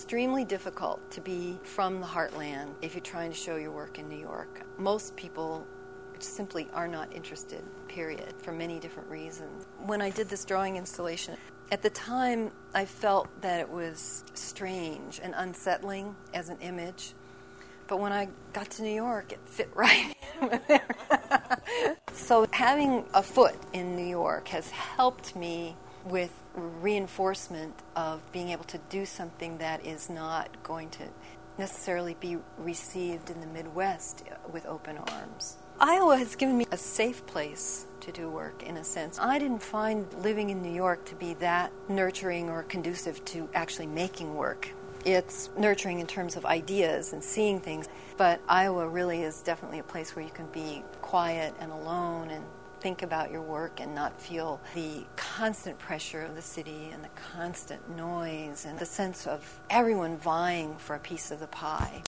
extremely difficult to be from the heartland if you're trying to show your work in New York. Most people simply are not interested, period, for many different reasons. When I did this drawing installation, at the time I felt that it was strange and unsettling as an image, but when I got to New York, it fit right in there. So having a foot in New York has helped me with reinforcement of being able to do something that is not going to necessarily be received in the Midwest with open arms. Iowa has given me a safe place to do work, in a sense. I didn't find living in New York to be that nurturing or conducive to actually making work. It's nurturing in terms of ideas and seeing things, but Iowa really is definitely a place where you can be quiet and alone and think about your work and not feel the constant pressure of the city and the constant noise and the sense of everyone vying for a piece of the pie.